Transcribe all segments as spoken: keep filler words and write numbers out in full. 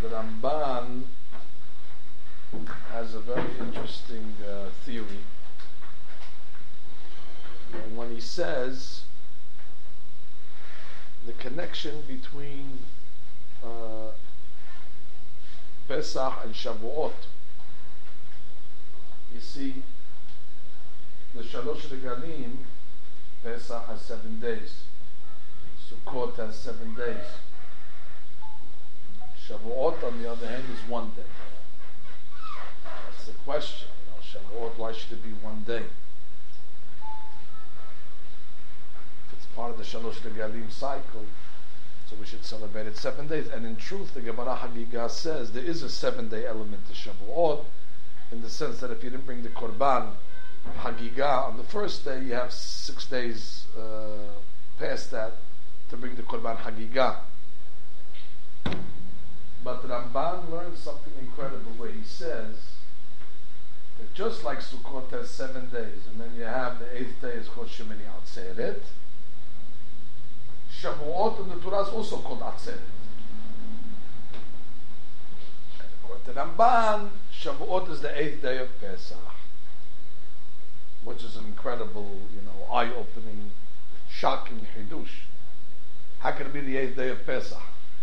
the Ramban has a very interesting uh, theory. And when he says the connection between uh, Pesach and Shavuot, you see, the Shalosh Regalim, Pesach has seven days, Sukkot has seven days. Shavuot, on the other hand, is one day. That's the question. You know, Shavuot, why should it be one day? If it's part of the Shalosh Regalim cycle, so we should celebrate it seven days. And in truth, the Gemara Hagigah says there is a seven-day element to Shavuot, in the sense that if you didn't bring the Korban Hagigah on the first day, you have six days uh, past that to bring the Korban Hagigah. But Ramban learns something incredible where he says that just like Sukkot has seven days, and then you have the eighth day is called Shemini Atzeret, Shavuot in the Torah is also called Atzeret. And according to Ramban, Shavuot is the eighth day of Pesach, which is an incredible, you know, eye-opening, shocking Hidush. How can it be the eighth day of Pesach?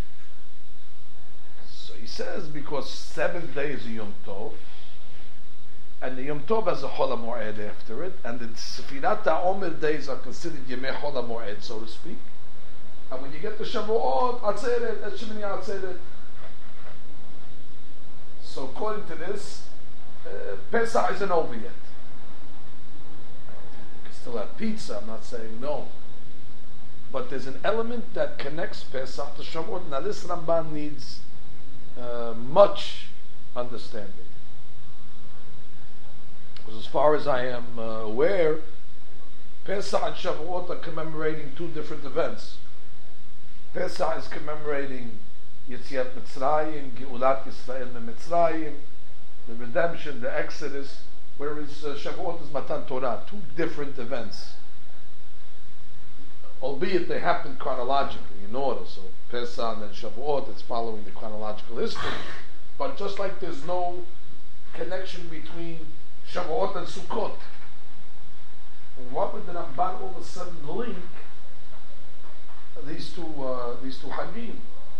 So he says because seventh day is a Yom Tov, and the Yom Tov has a Chol HaMoed after it, and the Sefirat HaOmer days are considered Yemei Chol HaMoed, so to speak. And when you get to Shavuot, Atzeret, Shemini Atzeret. So according to this, uh, Pesach isn't over yet. You can still have pizza, I'm not saying no. But there's an element that connects Pesach to Shavuot. Now this Ramban needs uh, much understanding. Because as far as I am uh, aware, Pesach and Shavuot are commemorating two different events. Pesach is commemorating Yetziat Mitzrayim, Geulat Yisrael me Mitzrayim, the redemption, the Exodus, whereas uh, Shavuot is Matan Torah, two different events. Albeit they happen chronologically in order, so Pesach and Shavuot, it's following the chronological history. But just like there's no connection between Shavuot and Sukkot, what would the Ramban all of a sudden link these two uh, these two Hagim?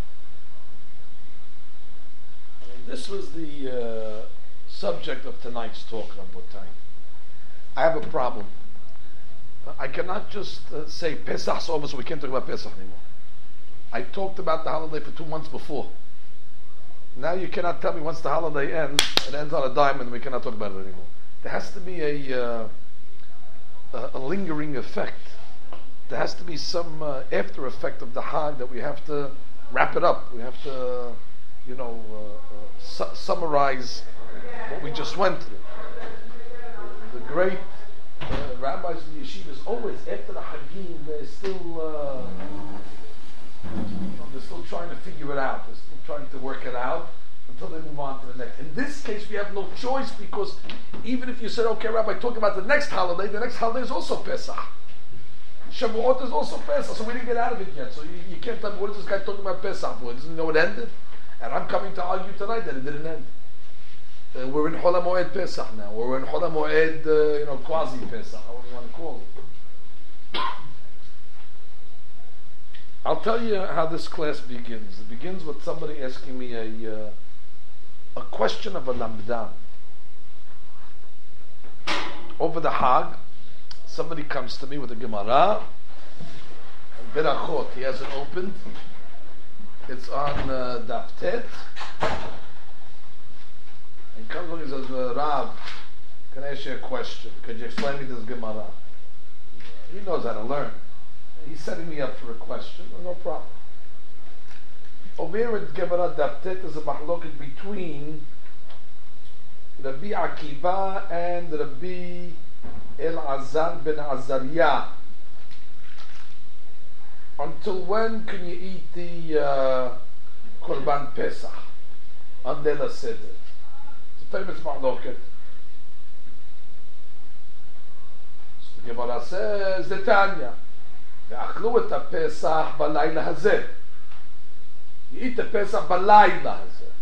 This was the uh, subject of tonight's talk, Rabotai. I have a problem. I cannot just uh, say Pesach's over, so we can't talk about Pesach anymore. I talked about the holiday for two months before. Now you cannot tell me once the holiday ends, it ends on a diamond, we cannot talk about it anymore. There has to be a uh, a, a lingering effect. There has to be some uh, after effect of the Hag that we have to wrap it up. We have to, you know, uh, uh, su- summarize what we just went through. The great uh, rabbis in yeshivas always after the Hagim, they're still uh, you know, they're still trying to figure it out. They're still trying to work it out until they move on to the next. In this case, we have no choice, because even if you said, "Okay, Rabbi, talk about the next holiday," the next holiday is also Pesach. Shavuot is also Pesach, so we didn't get out of it yet. So you, you can't tell me, what is this guy talking about Pesach for? Doesn't he know it ended? And I'm coming to argue tonight that it didn't end. Uh, we're in Chol HaMoed Pesach now. We're in Chol HaMoed, uh, you know, quasi Pesach, however you want to call it. I'll tell you how this class begins. It begins with somebody asking me a uh, a question of a lamdan. Over the Hag, somebody comes to me with a Gemara, and Berachot, he has it opened. It's on uh, Daf Tet. And comes along and says, uh, Rav, can I ask you a question? Could you explain me this Gemara? He knows how to learn. He's setting me up for a question. No problem. Over here at Gemara Daf Tet is a mahloket between Rabbi Akiva and Rabbi Elazar ben Azariah. Until when can you eat the uh, Korban Pesach? On Leila Seder. It's a famous mahloket. So the Gemara says, the Tanya, ואכלו את הפסח בלילה הזה. You eat the Pesach בלילה הזה.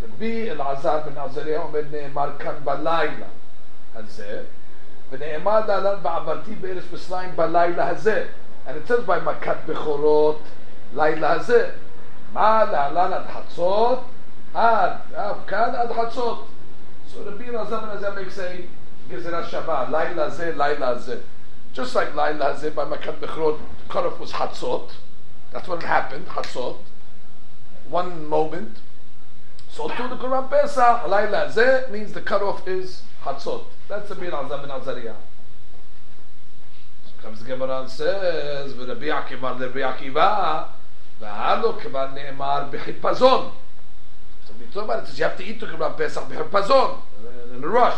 Rabbi Elazar ben Azariah אומר נאמר כאן בלילה הזה, ונאמר להלן ועברתי בארץ מצרים בלילה הזה. And it says by מכת בכורות לילה הזה. מה להלן עד חצות? עד, כאן עד חצות. So Rabbi Elazar ben Azariah makes a גזירה שווה, לילה הזה, לילה הזה. Just like לילה הזה by מכת בכורות, the cutoff was חצות. That's when it happened, חצות. One moment. So to the Quran Pesach, Layla Zeh means the cutoff is Hatzot. That's the Rabbi Elazar ben Azariah. So comes the Gemara and says, Rabbi Akiva, Rabbi Akiva, V'halo Kiva Ne'emar B'chipazon. So we talk about it, says you have to eat the Quran Pesach B'chipazon, in a rush.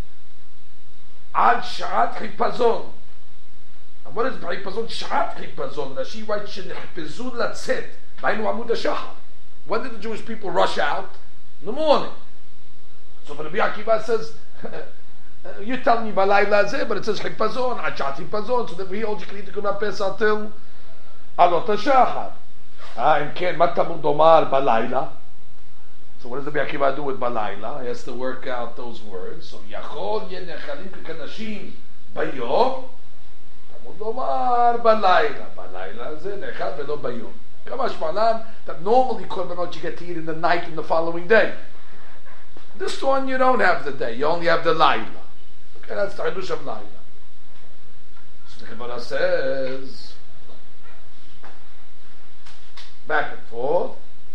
Ad Sha'at Chipazon. And what is B'chipazon? Sha'at Chipazon. Rashi writes, Shenechpezun Latzet. B'aynu Amud HaShachar. When did the Jewish people rush out? In the morning. So Rabbi Akiva says, you tell me Balayla Zeh, but it says Hipazon, Achat Hipazon, so that we hold you can eat the Quran Pesach till Alot HaShachar. Ah, and Ken, Matamud Omar Balayla. So what does Rabbi Akiva do with Balayla? He has to work out those words. So Yachol Yenechalim Kekanashim Bayom, Tamud Omar Balayla. Balayla Zeh, Nechal Velo Bayom. Kamash Malan, that normally korbanot you get to eat in the night and the following day. This one you don't have the day, you only have the Laila. Okay, that's the Hadush of Laila. So the Gemara says, back and forth.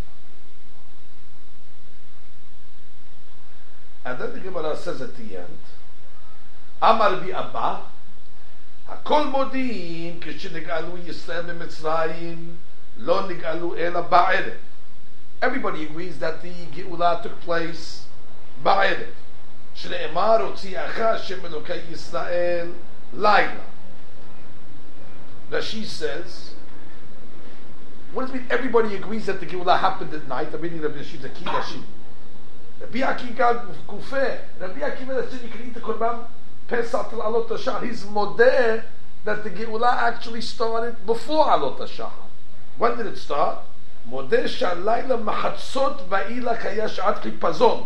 And then the Gemara says at the end, Amar bi Abba, Hakol Modin, Kishinig'alu Yisrael Mitzrayim, Lo nig'alu ela ba'erev. Everybody agrees that the Geulah took place ba'erev. Shne'emar otzi'acha Hashem Elokei Yisrael Laila. Rashi says, what does it mean everybody agrees that the Geulah happened at night? I'm reading Rabbi Yashiv's Aki Rashi. Rabbi Akiva Kufeh. Rabbi Akiva that said you can eat the Korban Pesach till Alot HaShachar. He's modeh that the Geulah actually started before Alot HaShachar. When did it start? Modeh shalayla machatzot va'ila kaya sha'at chipazon.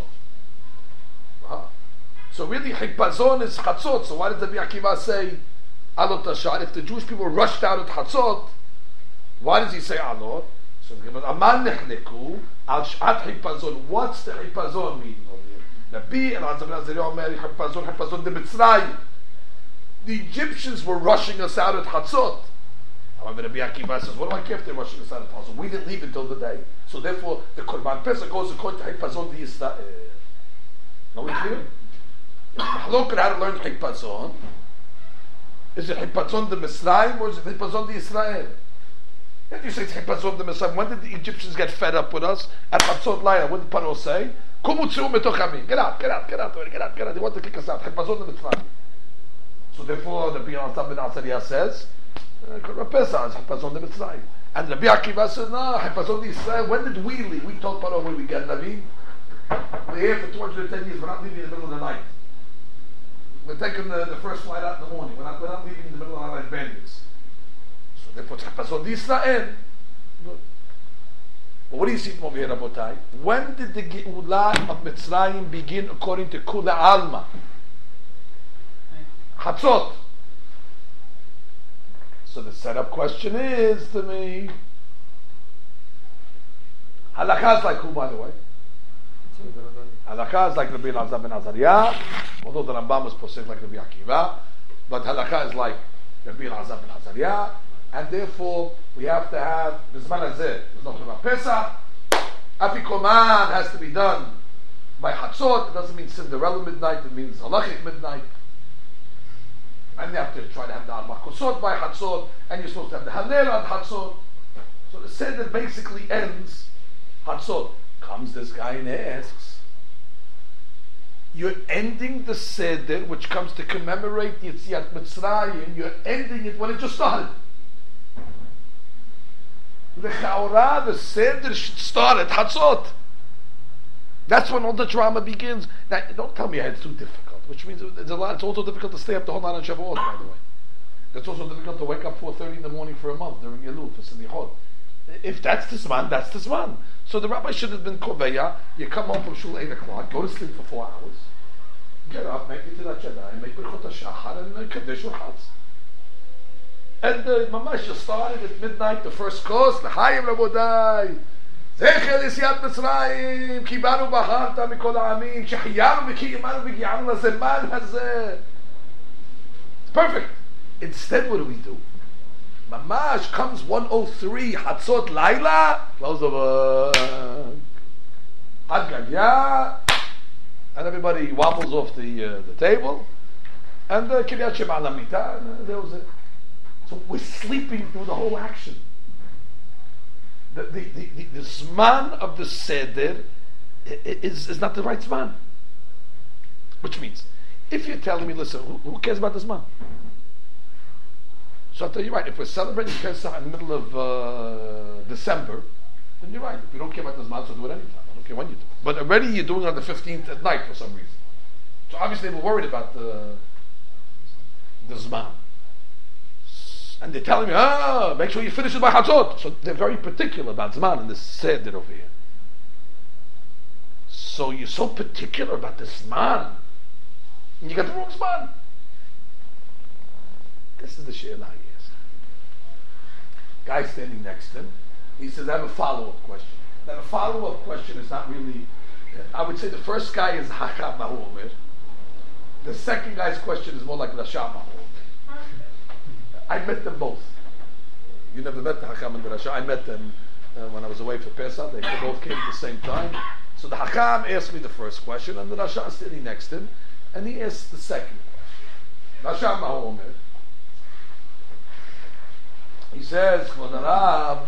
So really chipazon is chatzot. So why did Rabbi Akiva say Alot HaShachar? If the Jewish people rushed out at chatzot, why does he say Alot? So Aman nechleku al sha'at chipazon. What's the chipazon meaning over here? Rabbi Elazar ben Azariah omer chipazon chipazon de Mitzrayim. The Egyptians were rushing us out at chatzot. However, Rabbi Akiva says, what do I care if they're rushing us out of Hatzot? We didn't leave until the day. So therefore, the Korban Pesach goes according to Hipazon de Yisrael. Now we clear? If Mahlok how to learn Hipazon, is it Hipazon de Mitzrayim or is it Hipazon de Yisrael? If you say it's Hipazon de Mitzrayim, when did the Egyptians get fed up with us? At Hatzot Laila, what did Paro say? Kumutzu metochami. Get out, get out, get out, get out, get out. They want to kick us out. Hipazon de Mitzrayim. So therefore, the Rabbi Elazar ben Azariah says, Korban Pesach is Hipazon de Mitzrayim. And Rabbi Akiva says, no, Hipazon de Yisrael. When did we leave? We told Paro where we get Navi. We're here for two hundred ten years. We're not leaving in the middle of the night. We're taking the, the first flight out in the morning. We're not, we're not leaving in the middle of the night bandits. So therefore, it's Hipazon de Yisrael. Good. But what do you see from over here, Rabotai? When did the Geulah of Mitzrayim begin according to Kula Alma? Chatzot. So the setup question is to me, halakha is like who, by the way? Halakha is like Rabbi Elazar ben Azariah, although the Rambam is posek like Rabbi Akiva, but halakha is like Rabbi Elazar ben Azariah, and therefore we have to have Bizman Hazeh. There's no Korban Pesach. Afikoman has to be done by Hatzot. It doesn't mean Cinderella midnight. It means halachic midnight. And you have to try to have the Arba Kosot by Hatzot, and you're supposed to have the Halel at Hatzot. So the Seder basically ends Hatzot. Comes this guy and asks, you're ending the Seder, which comes to commemorate Yetziat Mitzrayim, you're ending it when it just started. Lechaora, the Seder should start at Hatzot. That's when all the drama begins. Now, don't tell me it's too difficult, which means it's a lot. It's also difficult to stay up the whole night on Shavuot, by the way. It's also difficult to wake up four thirty in the morning for a month during Elul for Selichot. If that's the Zman, that's the Zman. So the rabbi should have been Koveya. You come home from shul eight o'clock, go to sleep for four hours, get up, make it to that Jedi, make Birchot HaShachar, and uh, Kaddish Urchatz. And uh, Mamash started at midnight, the first course, L'chaim Rabodai, Zecher Yetziat Mitzrayim, Ki banu bacharta mikol ha'amim, Shehiyanu v'kiyimanu v'giyanu l'zeman hazeh. It's perfect. Instead, what do we do? Mamash comes one oh three, Hatzot Laila, close the book. Ad Gadya, and everybody wobbles off the uh, the table, and uh, Kiryat Shema Lamita, and uh, there was it. So we're sleeping through the whole action. The the the, the, the Zman of the Seder is, is not the right Zman. Which means, if you're telling me, listen, who, who cares about the Zman? So I'll tell you right, if we're celebrating Pesach in the middle of uh, December, then you're right. If you don't care about the Zman, so do it anytime. I don't care when you do it. But already you're doing it on the fifteenth at night for some reason. So obviously they were worried about the, the Zman. And they're telling me, ah, make sure you finish it by Hatzot. So they're very particular about Zman in this Seder over here. So you're so particular about the Zman, and you got the wrong Zman. This is the She'elah he asked. Guy standing next to him, he says, I have a follow-up question. Now the follow-up question is not really, I would say the first guy is Hakam Mahu Omer. The second guy's question is more like Rasha Mahu Omer. I met them both. You never met the Hakam and the Rasha. I met them uh, when I was away for Pesach. They both came at the same time. So the Hakam asked me the first question, and the Rasha is standing next to him, and he asked the second question. Rasha Mahu Omer. He says, Kvod Harav,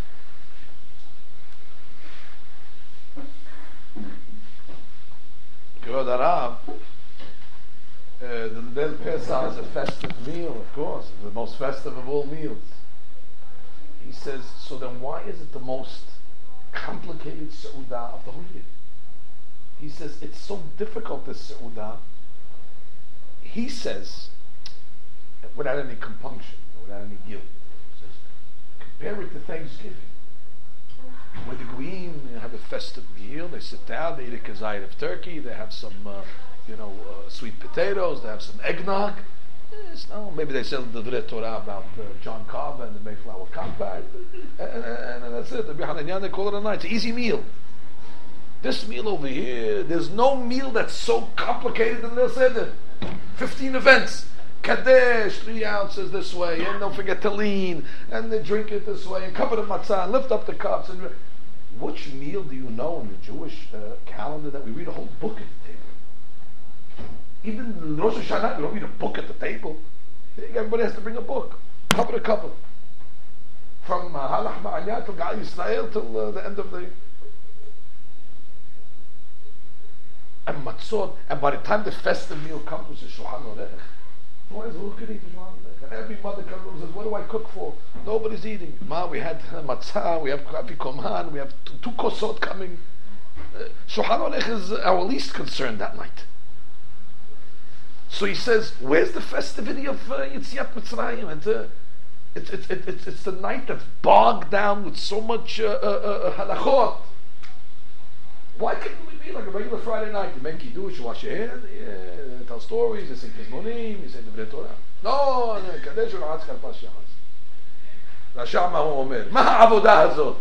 Kvod Harav, the Del Pesach is a festive meal, of course, it's the most festive of all meals. He says, so then why is it the most complicated Seudah of the whole year? He says, it's so difficult, this Seudah. He says, without any compunction, without any guilt, compare it to Thanksgiving. With the Goyim, they have a festive meal, they sit down, they eat a kazayit of turkey, they have some, uh, you know, uh, sweet potatoes, they have some eggnog. Yes, no, maybe they sell the Divrei Torah about uh, John Carver and the Mayflower Compact, and, and, and, and that's it. The Bihananyan, they call it a night. It's an easy meal. This meal over here, there's no meal that's so complicated than this. Fifteen events. Kadesh, three ounces this way, and don't forget to lean, and they drink it this way, and cover the matzah, and lift up the cups. And which meal do you know in the Jewish uh, calendar that we read a whole book at the table? Even in Rosh Hashanah, we don't read a book at the table. Everybody has to bring a book, cover to cover, from uh, Halach Ma'anyah till Gal Yisrael till uh, the end of the. And matzot, and by the time the festive meal comes, it's a Shulchan Aruch. And every mother comes and says, what do I cook for? Nobody's eating. Ma, we had matzah, we have afikoman, we have two, two kosot coming. Uh, Shulchan Aruch is our least concern that night. So he says, where's the festivity of uh, Yetziat Mitzrayim? And, uh, it's, it's, it's, it's the night that's bogged down with so much uh, uh, uh, halachot. Why couldn't we be like a regular Friday night? You make kiddush, you wash your hands, you tell stories, you sing Pizmonim, you say Divrei Torah. No, no, Kadesh Urchatz Karpas Shachas. Rasha Mahu Omer, Ma ha'avodah hazot?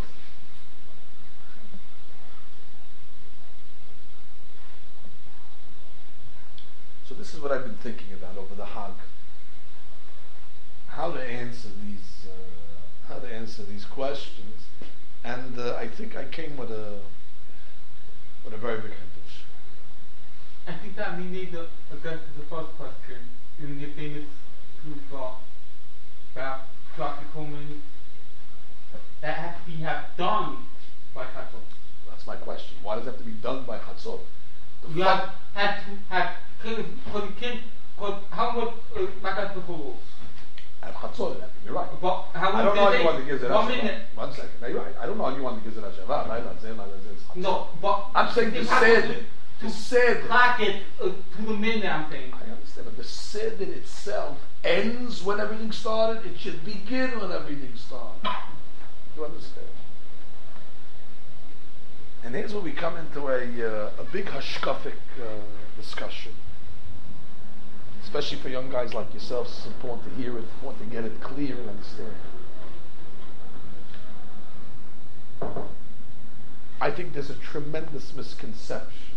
So this is what I've been thinking about over the Hag. How to answer these, uh, how to answer these questions, and uh, I think I came with a with a very big hindus. I think that we need to address the first question in the famous Kufa about Dr. Coleman that has to be have done by Chatzot. That's my question. Why does it have to be done by Chatzot? You have had to have put put how much Makat B'Cholos? At Chatzot, you're right. But how I don't know anyone that gives it One minute. One second. No, you're right. I don't know anyone that gives it Hashavah. No, but I'm saying the Seder. The Seder. Track it uh, to the minute, I'm saying. I understand, but the Seder itself ends when everything started. It should begin when everything started. You understand? And here's where we come into a, uh, a big hashkafic uh, discussion. Especially for young guys like yourselves, it's important to hear it, important to get it clear and understand. I think there's a tremendous misconception,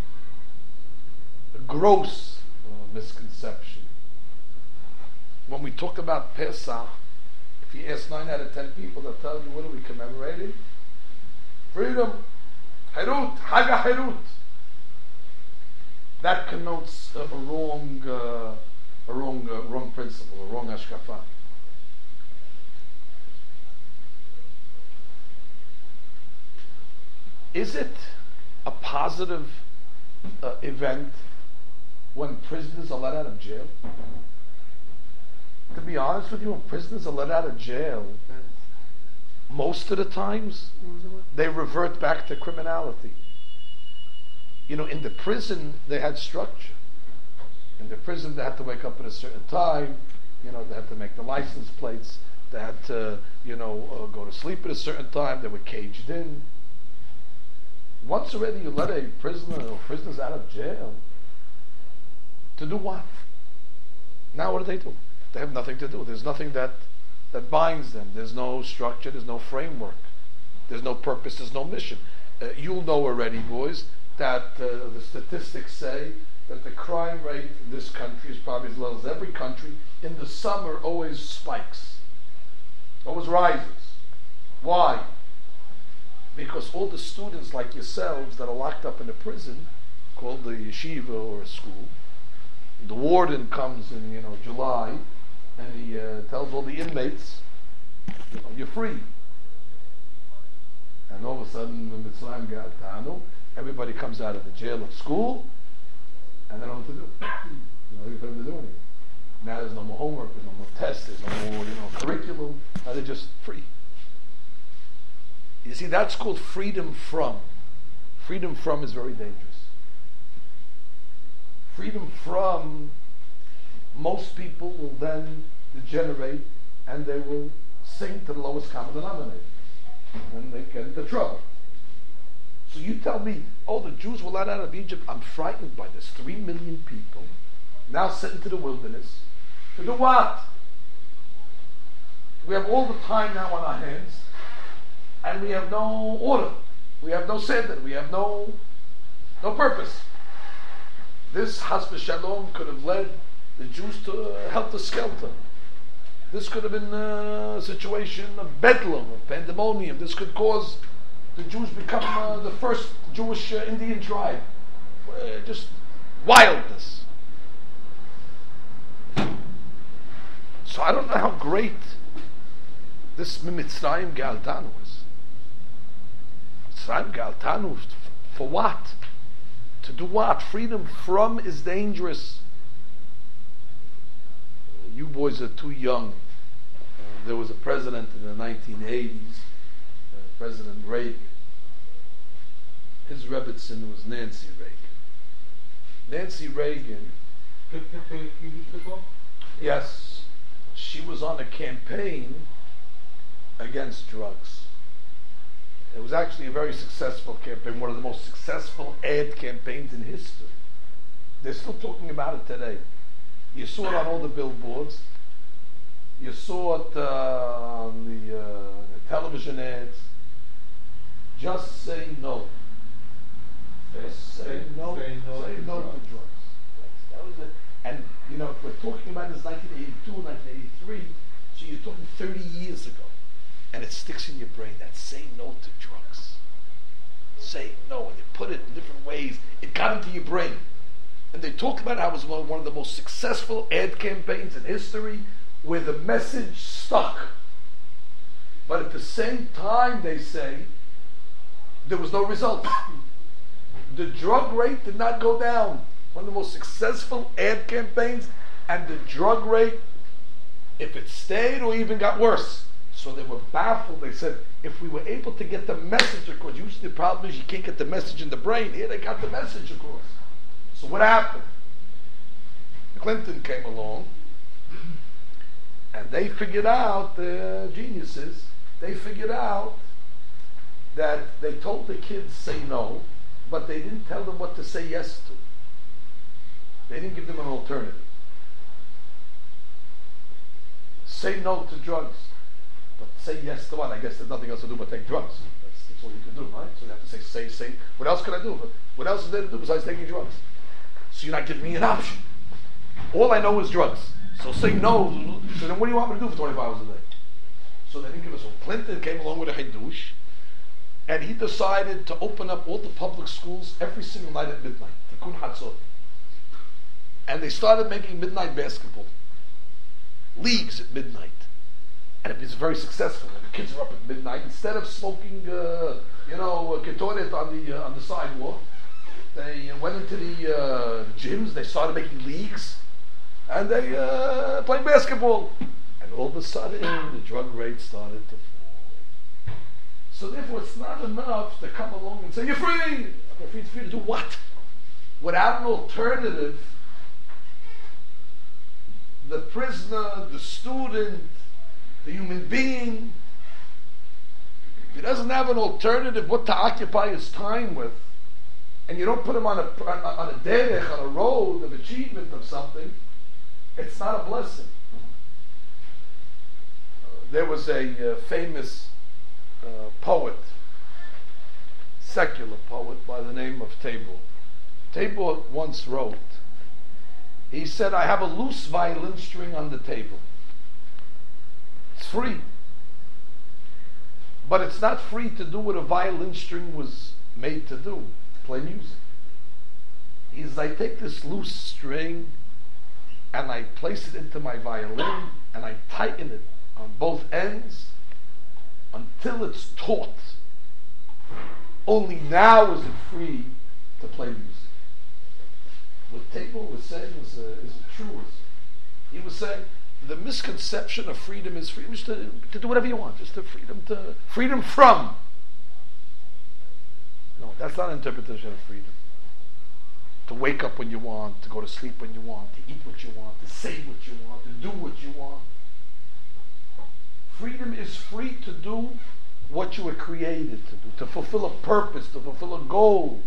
a gross uh, misconception. When we talk about Pesach, if you ask nine out of ten people, they'll tell you, what are we commemorating? Freedom. Herut. Haga Herut. That connotes a, a wrong, uh, a wrong, uh, wrong principle, a wrong hashkafa. Is it a positive uh, event when prisoners are let out of jail? To be honest with you, when prisoners are let out of jail, most of the times they revert back to criminality. You know, in the prison they had structure. In the prison they had to wake up at a certain time. You know, they had to make the license plates. They had to, you know, uh, go to sleep at a certain time. They were caged in. Once already you let a prisoner or prisoners out of jail, to do what? Now what do they do? They have nothing to do. There's nothing that, that binds them. There's no structure. There's no framework. There's no purpose. There's no mission. Uh, you'll know already, boys, that uh, the statistics say that the crime rate in this country is probably as low as every country. In the summer, always spikes. Always rises. Why? Because all the students like yourselves that are locked up in a prison, called the yeshiva or a school, the warden comes in, you know, July, and he uh, tells all the inmates, you know, you're free. And all of a sudden, when Mitzrayim Ga'atanu, everybody comes out of the jail of school, and they don't know what to do. You know, for them to do anything. Now there's no more homework, there's no more tests, there's no more, you know, curriculum. Now they're just free. You see, that's called freedom from. Freedom from is very dangerous. Freedom from, most people will then degenerate and they will sink to the lowest common denominator. And they get into trouble. So you tell me, oh, the Jews were let out of Egypt. I'm frightened by this. Three million people now sent into the wilderness. To do what? We have all the time now on our hands, and we have no order. We have no seder. We have no no purpose. This Chas v'Shalom could have led the Jews to uh, helter skelter. This could have been a situation of bedlam, of pandemonium. This could cause the Jews become uh, the first Jewish uh, Indian tribe. Uh, just wildness. So I don't know how great this Mitzrayim Ga'altanu is. Mitzrayim Ga'altanu, for what? To do what? Freedom from is dangerous. You boys are too young. Uh, there was a president in the nineteen eighties, uh, President Reagan. His Rebbitzin was Nancy Reagan. Nancy Reagan, yes, she was on a campaign against drugs. It was actually a very successful campaign, one of the most successful ad campaigns in history. They're still talking about it today. You saw it on all the billboards. You saw it uh, on the, uh, the television ads. Just say no. Just say, say no. Say no, say to, no drugs. to drugs. That was it. And you know, if we're talking about this nineteen eighty-two, nineteen eighty-three, so you're talking thirty years ago. And it sticks in your brain, that say no to drugs. Say no, and they put it in different ways. It got into your brain. And they talked about how it was one of the most successful ad campaigns in history, where the message stuck. But at the same time, they say, there was no result. The drug rate did not go down. One of the most successful ad campaigns, and the drug rate, if it stayed or even got worse. So they were baffled. They said, if we were able to get the message across, usually the problem is you can't get the message in the brain. Here they got the message across. So what happened? Clinton came along, and they figured out, the geniuses, they figured out that they told the kids say no, but they didn't tell them what to say yes to. They didn't give them an alternative. Say no to drugs, but say yes to what? I guess there's nothing else to do but take drugs. That's, that's all you can do, right? So you have to say, say, say. What else can I do? What else is there to do besides taking drugs? So you're not giving me an option. All I know is drugs. So say no. So then what do you want me to do for twenty-four hours a day? So they didn't give us one. Clinton came along with a Haidush, and he decided to open up all the public schools every single night at midnight. Tikkun Hatzot. And they started making midnight basketball. Leagues at midnight. And it was very successful. And the kids are up at midnight. Instead of smoking, uh, you know, ketoret on the uh, on the sidewalk, they uh, went into the uh, gyms. They started making leagues. And they uh, played basketball. And all of a sudden, the drug rate started to fall. So therefore, it's not enough to come along and say, you're free! You're free, free to do what? Without an alternative, the prisoner, the student, the human being, if he doesn't have an alternative what to occupy his time with, and you don't put him on a, on a derech, on a road of achievement of something, it's not a blessing. Uh, there was a uh, famous uh, poet, secular poet by the name of Tabor. Tabor once wrote, he said, I have a loose violin string on the table. It's free. But it's not free to do what a violin string was made to do, play music. He says, I take this loose string and I place it into my violin and I tighten it on both ends until it's taut. Only now is it free to play music. What Tabor was saying was a, is a truism. He was saying the misconception of freedom is freedom just to, to do whatever you want, just to freedom to freedom from. No, that's not an interpretation of freedom. To wake up when you want, to go to sleep when you want, to eat what you want, to say what you want, to do what you want. Freedom is free to do what you were created to do, to fulfill a purpose, to fulfill a goal.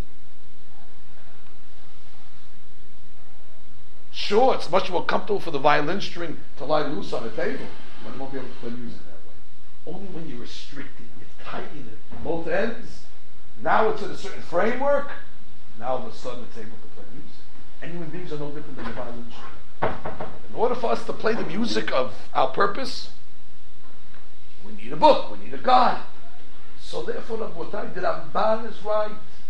Sure, it's much more comfortable for the violin string to lie loose on a table, but it won't be able to play music that way. Only when you restrict it, you tighten it on both ends. Now it's in a certain framework. Now all of a sudden it's able to play music. And human beings are no different than the violin string. In order for us to play the music of our purpose, we need a book, we need a guide. So therefore, Rabotai, the Ramban is right.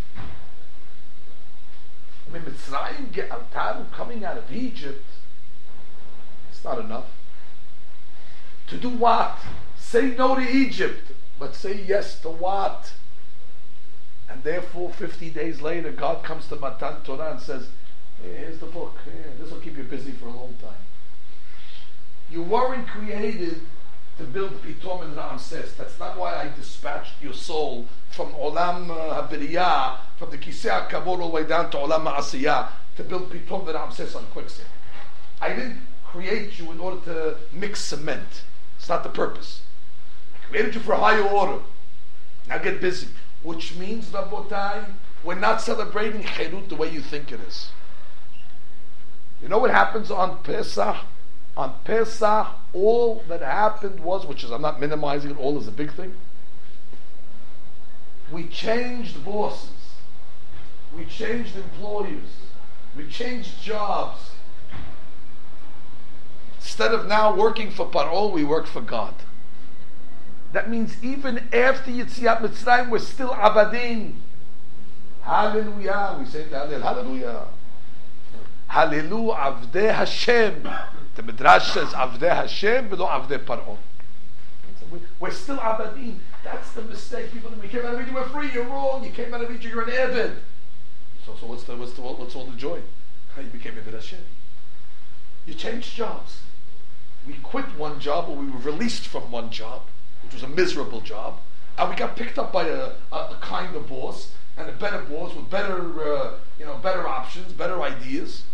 I mean, Mitzrayim Ge'altaru, coming out of Egypt, it's not enough. To do what? Say no to Egypt, but say yes to what? And therefore, fifty days later, God comes to Matan Torah and says, hey, here's the book. Here, this will keep you busy for a long time. You weren't created to build Pitom and Ramses. That's not why I dispatched your soul from Olam HaBiriyah, from the Kisei HaKavod all the way down to Olam HaAsiyah, to build Pitom and Ramses on quicksand. I didn't create you in order to mix cement. It's not the purpose. I created you for a higher order. Now get busy. Which means, Rabotai, we're not celebrating Cherut the way you think it is. You know what happens on Pesach? On Pesach, all that happened was, which is, I'm not minimizing it, all is a big thing. We changed bosses. We changed employers. We changed jobs. Instead of now working for Paro, we work for God. That means even after Yetziat Mitzrayim, we're still Abadim. Hallelujah. We say that. Hallelujah. Hallelu Avdei Hashem. The Midrash says Avdei Hashem, but not Avdei Paro. We're still Abadim. That's the mistake. People think we came out of Egypt, we're free. You're wrong. You came out of Egypt, you're an Eved. So, so what's the what's the what's all the joy? You became Eved Hashem. You changed jobs. We quit one job, or we were released from one job, which was a miserable job, and we got picked up by a, a, a kinder boss and a better boss with better, uh, you know, better options, better ideas.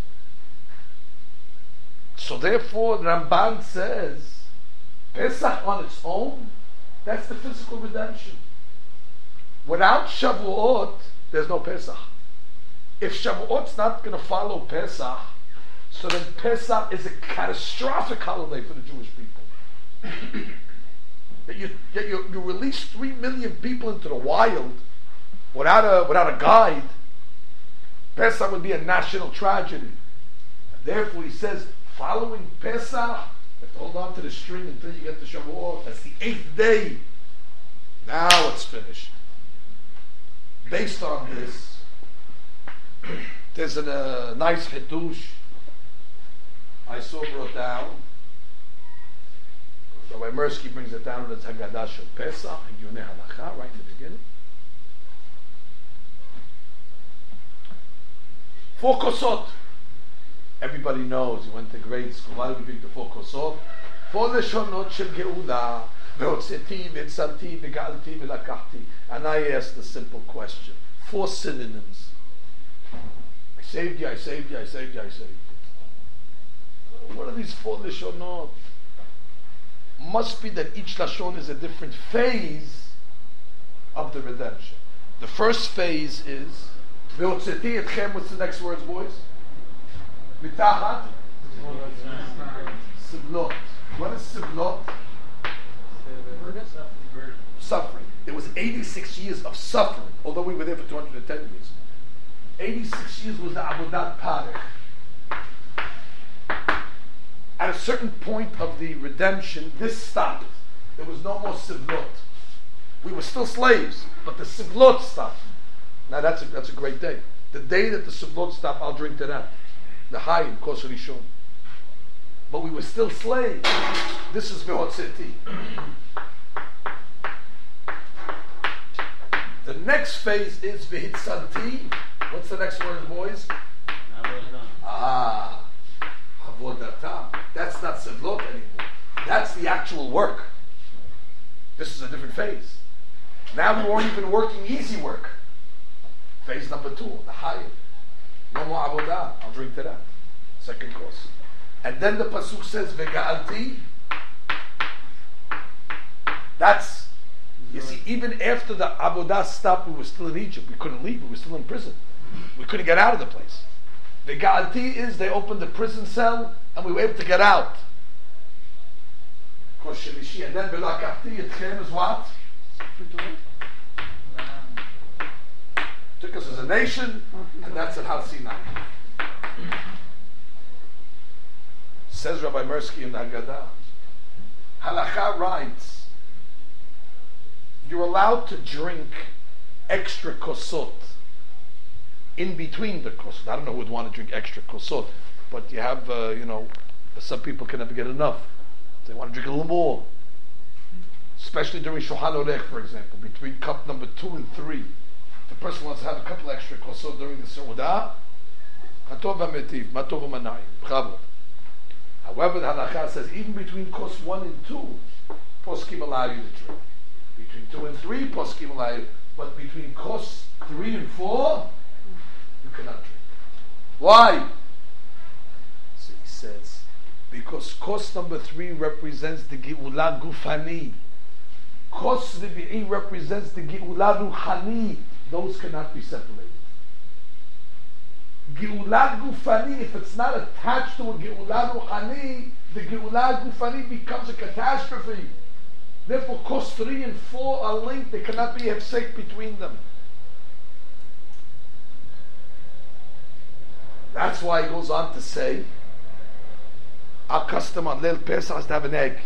So therefore, Ramban says, Pesach on its own That's the physical redemption. Without Shavuot, there's no Pesach. If Shavuot's not going to follow Pesach, so then Pesach is a catastrophic holiday for the Jewish people. That you, you, you release three million people into the wild without a, without a guide, Pesach would be a national tragedy. And therefore he says, following Pesach, you have to hold on to the string until you get to Shavuot. That's the eighth day. Now it's finished. Based on this, there's a uh, nice Hiddush I saw brought down. Rabbi Mirsky brings it down in the Haggadah Shel Pesach, in Yoneh Halacha, right in the beginning. Four kosot. Everybody knows, you went to grade school, why do we drink the four kosot? Four leshonot shel geula, ve'otzeti, ve'tzalti, ve'galti, ve'lakachti. And I asked the simple question. Four synonyms. I saved you, I saved you, I saved you, I saved you. What are these four leshonot? Must be that each lashon is a different phase of the redemption. The first phase is ve'otzeti etchem. What's the next words, boys? Mitachat Sivlot. What is Sivlot? Suffering. There was eighty-six years of suffering, although we were there for two hundred ten years. eighty-six years was the Avodat Parech. At a certain point of the redemption, this stopped. There was no more Sivlot. We were still slaves, but the Sivlot stopped. Now that's a, that's a great day. The day that the Sivlot stopped, I'll drink to that. The Hayim, Kos Rishon. But we were still slaves. This is Ve'otzeti. The next phase is Vehitzanti. What's the next word, boys? Ah, Avodatam. That's not Sivlot anymore. That's the actual work. This is a different phase. Now we weren't even working easy work. Phase number two, the Hayim. No more avodah. I'll drink to that. Second course. And then the pasuk says Vega'alti. That's, you see, even after the avodah stopped, we were still in Egypt. We couldn't leave. We were still in prison. We couldn't get out of the place. Vega'alti is they opened the prison cell and we were able to get out. And then Belakachti Yitchem is what? Took us as a nation, and that's at Har Sinai. Says Rabbi Mirsky in the Haggadah, Halacha writes, you're allowed to drink extra kosot in between the kosot. I don't know who would want to drink extra kosot, but you have, uh, you know, some people can never get enough. They want to drink a little more. Especially during Shulchan Orech, for example, between cup number two and three. If the person wants to have a couple extra kosot during the Seudah, Hatov v'metiv, matov v'manayim, b'chavod. However, the halakha says even between kos one and two, poskim allow you to drink. Between two and three, poskim allow you. But between kos three and four, you cannot drink. Why? So he says, because kos number three represents the Geula Gufani. Kos Revi'i represents the Geula Ruchani. Those cannot be separated. Geula Gufani, if it's not attached to a Geula Ruchani, the Geula Gufani becomes a catastrophe. Therefore, kos three and four are linked. There cannot be a hefsek between them. That's why he goes on to say, our custom on Leil Pesach is to have an egg.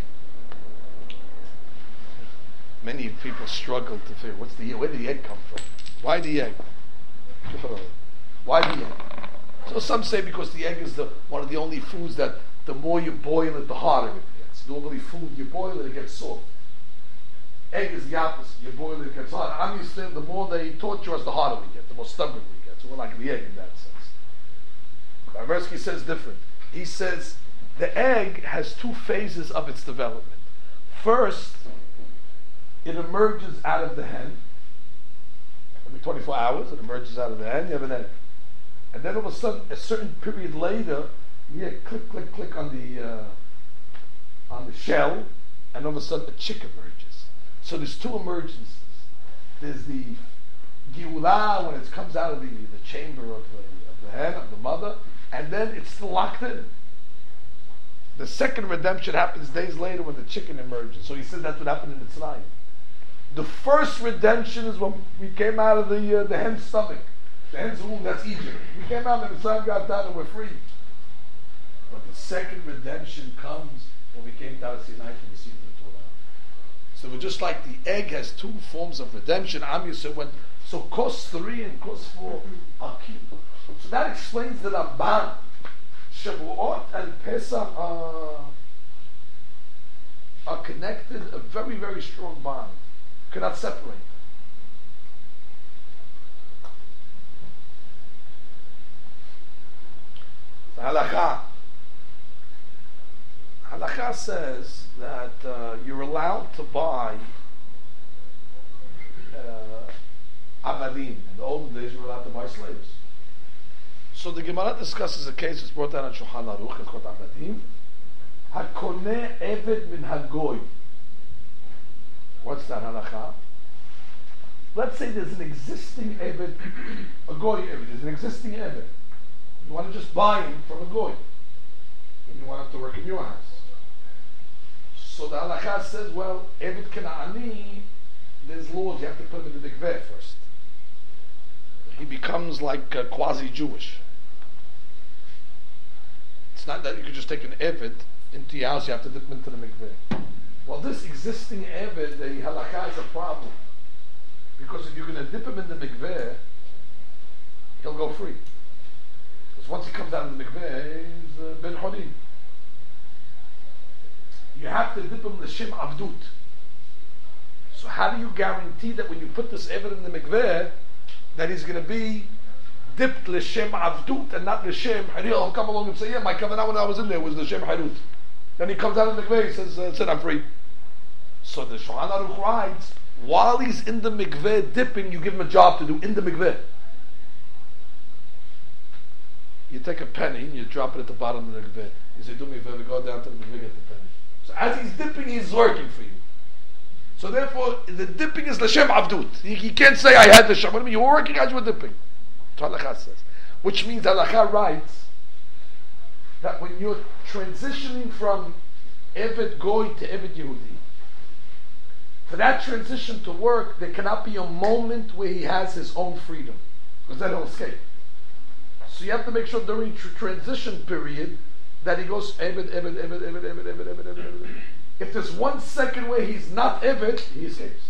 Many people struggle to figure, what's the where did the egg come from? Why the egg? Why the egg? So some say because the egg is the one of the only foods that the more you boil it, the harder it gets. Normally food, you boil it, it gets soft. Egg is the opposite. You boil it, it gets hard. Obviously, the more they torture us, the harder we get, the more stubborn we get. So we're like the egg in that sense. Baversky says different. He says the egg has two phases of its development. First, it emerges out of the hen. Every twenty-four hours, it emerges out of the hen, you have an egg. And then all of a sudden, a certain period later, you hear click, click, click on the uh, on the shell, and all of a sudden a chick emerges. So there's two emergencies. There's the Geulah, when it comes out of the, the chamber of the, of the hen, of the mother, and then it's still locked in. The second redemption happens days later when the chicken emerges. So he says that's what happened in Mitzrayim. The first redemption is when we came out of the uh, the hen's stomach. The hen's womb, that's Egypt. We came out and the Mitzrayim got down and we're free. But the second redemption comes when we came down to Sinai from the seed of the Torah. So we're just like the egg has two forms of redemption. Am Yisrael went, so cos three and cos four are key. So that explains the Ramban. Shavuot and Pesach are, are connected, a very, very strong bond. Cannot separate. The halakha. Halakha says that uh, you're allowed to buy uh, avadim. In the olden days, you were allowed to buy slaves. So the Gemara discusses a case that's brought down in Shulchan Aruch. It's called avadim. Hakoneh eved min hagoy. What's that halakha? Let's say there's an existing eved, a goy eved. There's an existing eved. You want to just buy him from a goy, and you want him to work in your house. So the halakha says, well, eved Kena'ani, there's laws. You have to put him in the mikveh first. He becomes like uh, quasi-Jewish. It's not that you could just take an eved into your house. You have to dip him into the mikveh. Well, this existing eved, the halakha is a problem. Because if you're going to dip him in the mikveh, he'll go free. Because once he comes out of the mikveh, he's uh, ben hodim. You have to dip him l'shem avdut. So how do you guarantee that when you put this eved in the mikveh, that he's going to be dipped l'shem avdut and not l'shem harut? He'll come along and say, yeah, my covenant when I was in there was l'shem harut. Then he comes out of the mikveh, he says, uh, said, I'm free. So the Shulchan Aruch writes, while he's in the mikveh dipping, you give him a job to do in the mikveh. You take a penny and you drop it at the bottom of the mikveh. You say, do me a favor, go down to the mikveh, get the penny. So as he's dipping, he's working for you. So therefore, the dipping is l'shem avdut. He, he can't say, I had the shem. What do you mean? You were working as you were dipping. That's what halakha says. Which means halakha writes that when you're transitioning from Eved Goy to Eved Yehudi, for that transition to work, there cannot be a moment where he has his own freedom, because then he'll escape. So you have to make sure during tr- transition period that he goes Eved, Eved, Eved, Eved, Eved, Eved, Eved, Eved, Eved. If there's one second where he's not Eved, he escapes.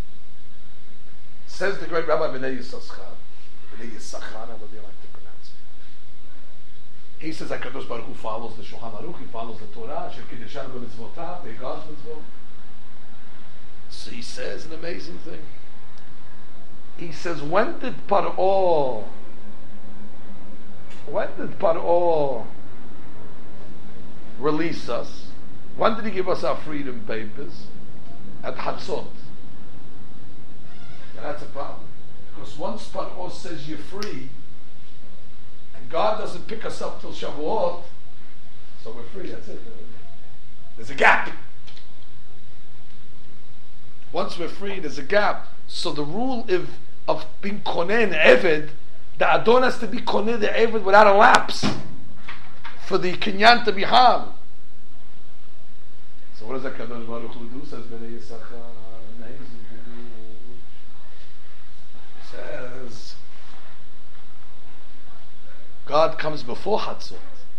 Says the great Rabbi Bnei Yisachar, Bnei Yisachar, however you like to pronounce it. He says that Kadosh Baruch Hu follows the Shulchan Aruch, he follows the Torah, Shekideshanu b'mitzvotav, the God's mitzvot. So he says an amazing thing. He says, when did Paro, when did Paro release us? When did he give us our freedom papers? At Hatzot. Now that's a problem. Because once Paro says you're free, and God doesn't pick us up till Shavuot, so we're free, that's it. There's a gap. Once we're free, there's a gap. So the rule of, of being koneh and eved, the adon has to be koneh the eved without a lapse for the kinyan to be hal. So what does that Kadosh Baruch Hu do? Says Bnei Yisachar, amazing to do. Says God comes before Hatzot.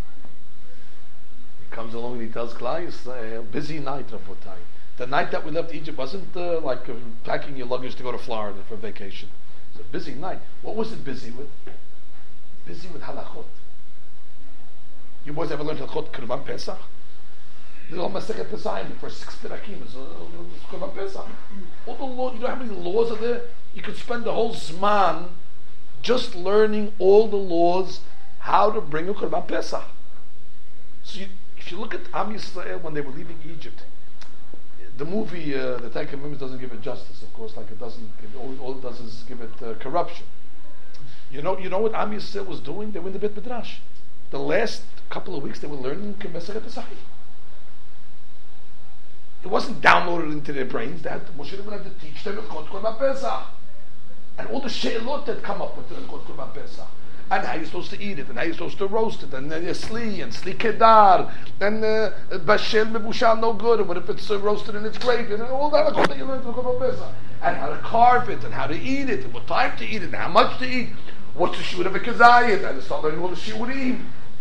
He comes along and he tells Klal Yisrael, busy night, Rabotai. The night that we left Egypt wasn't uh, like uh, packing your luggage to go to Florida for vacation. It's a busy night. What was it busy with? Busy with halachot. You boys ever learned halachot Korban Pesach? The whole Masechet Pesach, the first six perakim is Korban Pesach. All the law, you know how many laws are there? You could spend the whole zman just learning all the laws, how to bring a Korban Pesach. So you, if you look at Am Yisrael when they were leaving Egypt, the movie, uh, the Ten Commandments doesn't give it justice, of course, like it doesn't give, all, all it does is give it uh, corruption. You know, you know what Am Yisrael was doing? They were in the Beit Midrash. The last couple of weeks they were learning Masechet Pesach. it wasn't downloaded into their brains. That Moshe Rabbeinu had to teach them Hilchot Korban Pesach, and all the she'elot that come up with the Hilchot Korban Pesach, and how you're supposed to eat it, and how you're supposed to roast it, and then uh, sli and sli kedar, and uh, bashel mebushal no good, and what if it's uh, roasted and it's gravy, and all that that you learn to Korban Pesach, and how to carve it, and how to eat it, and what time to eat it, and how much to eat, what's the shiur of a kazayit, and start learning all the shiurim.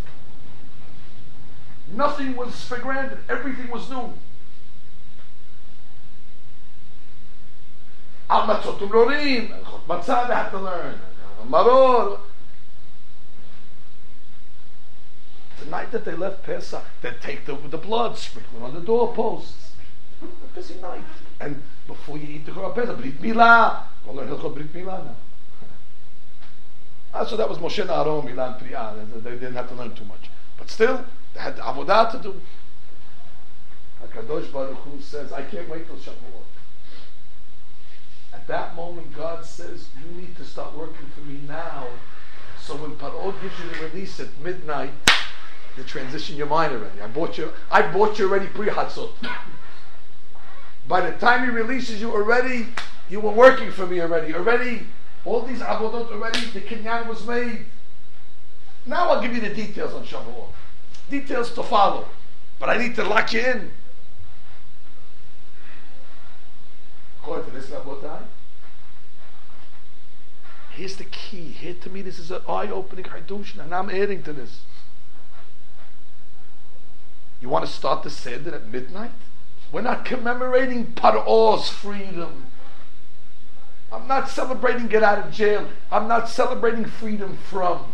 Nothing was for granted. Everything was new. Al matzot umrorim, chot matzah they had to learn, maror. The night that they left Pesach, they take the, the blood, sprinkle it on the doorposts. A busy night. And before you eat the Korban Pesach, Brit Milah. We'll learn Hilchot Brit Milah now. Ah, so that was Moshe and Aaron, Milah and Priyah. They didn't have to learn too much. But still, they had avodah to do. HaKadosh Baruch Hu says, I can't wait till Shavuot. At that moment, God says, you need to start working for me now. So when Paro gives you the release at midnight, you transition your mind already. I bought you, I bought you already pre-Hatzot. By the time he releases you already, you were working for me already. Already, all these avodot already, the kinyan was made. Now I'll give you the details on Shavuot. Details to follow. But I need to lock you in. According to this Rabotai, here's the key. Here to me, this is an eye-opening Hadush, and I'm adding to this. You want to start the Seder at midnight? We're not commemorating Paro's freedom. I'm not celebrating get out of jail. I'm not celebrating freedom from.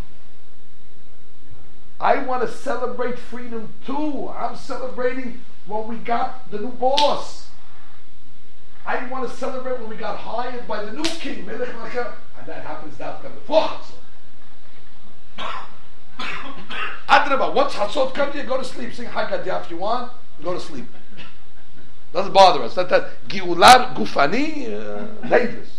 I want to celebrate freedom too. I'm celebrating when we got the new boss. I want to celebrate when we got hired by the new king, Melech Malchah, and that happens after before Chatzot. Adrabah, once Chatzot comes, you go to sleep. Sing Haggadah if you want, you go to sleep. Doesn't bother us. That that Giular Gufani, uh, dangerous.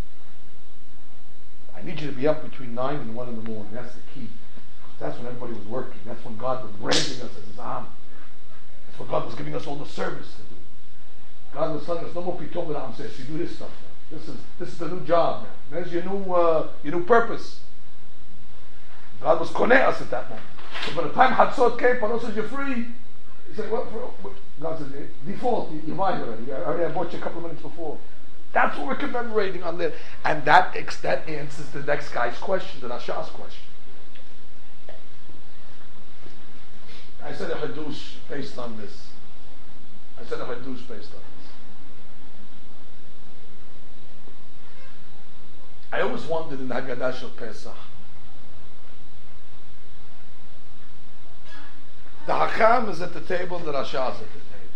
I need you to be up between nine and one in the morning. That's the key. That's when everybody was working. That's when God was branding us as His Am. That's when God was giving us all the service to do. God was telling us, no more Pitom Ram says, you do this stuff now. This is this is the new job now. There's your new uh, your new purpose. God was koneh us at that moment. So by the time Hatzot came, Paro says, you're free. He said, what, for, what? God said, default, you, you're mine already. I, already I bought you a couple of minutes before. That's what we're commemorating on there. And that, that answers the next guy's question, the Rasha's question. I said a Hadush based on this. I said a Hadush based on this. I always wondered in the Haggadah Shel Pesach. The Hakam is at the table, the Rasha is at the table.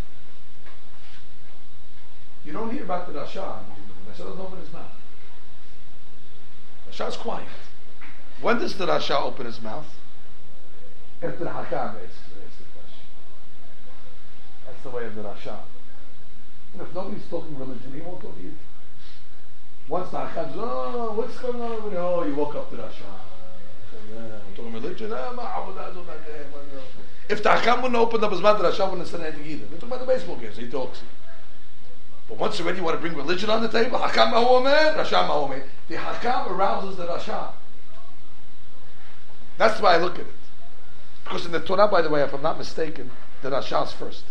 You don't hear about the Rasha. The Rasha doesn't open his mouth. The Rasha is quiet. When does the Rasha open his mouth? After the Hakam basically asks the question. That's the way of the Rasha. And if nobody's talking religion, he won't talk either. Once the Hakam says, oh, what's going on over there? Oh, you woke up the Rasha. Yeah, we're talking religion. If the Hakam wouldn't open up his mouth, the Rasha wouldn't say anything either. We're talking about the baseball games, he talks. But once already you want to bring religion on the table, Hakam Mahomet, Rasha Mahomet. The Hakam arouses the Rasha. That's the way I look at it. Because in the Torah, by the way, if I'm not mistaken, the Rasha is first.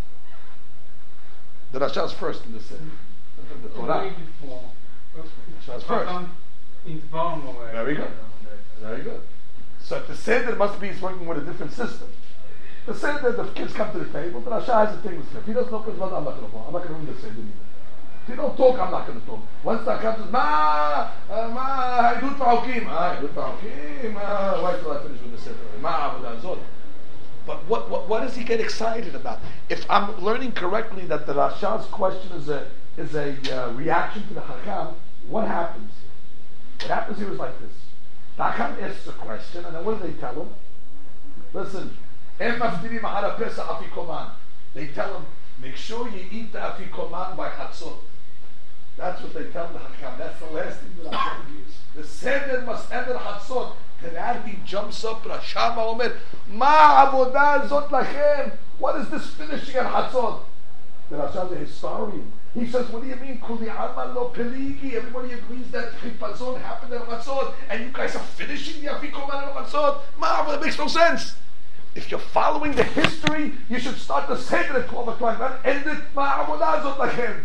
The Rasha is first in the Seder. The Torah. Rasha is first. Very good. Very good. So the Seder must be working with a different system. The Seder, the kids come to the table, the Rasha has a thing with him. If he doesn't open his mouth, I'm not going to go. I'm not going to ruin the Seder either. If you don't talk, I'm not going to talk. Once the Hakam says, Ma, uh, Ma, Haidut V'Hokim. Ah, Haidut V'Hokim. Uh, wait till I finish with the Seder. Ma, Avodah Zot. But what, what, what does he get excited about? If I'm learning correctly that the Rasha's question is a, is a uh, reaction to the Hakam, what happens here? What happens here is like this. The Hakam asks a question, and then what do they tell him? Listen, they tell him, make sure you eat the afikoman by Chatzot. That's what they tell the Hakam. That's the last thing that Hashem gives. The Seder must end at Chatzot. To that he jumps up, Rasha Omer, Ma avodah zot lachem. What is this finishing at Chatzot? that Rasha is a historian. He says, what do you mean? Kuli alma lo peligi. Everybody agrees that Chipazon happened at Matzot, and you guys are finishing the Afikoman at Matzot. Ma, that makes no sense. If you're following the history, you should start the Seder at twelve o'clock, not end it ma'avodazot like him.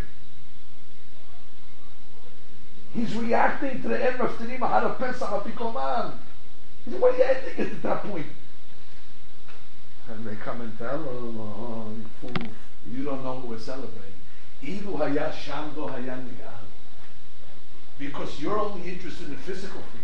He's reacting to the end of Tanima Hara Pesach Afikoman. He said, why are you ending it at that point? And they come and tell him, oh, you fool, you don't know what we're celebrating. Ilu haya sham lo haya nigal. Because you're only interested in physical freedom.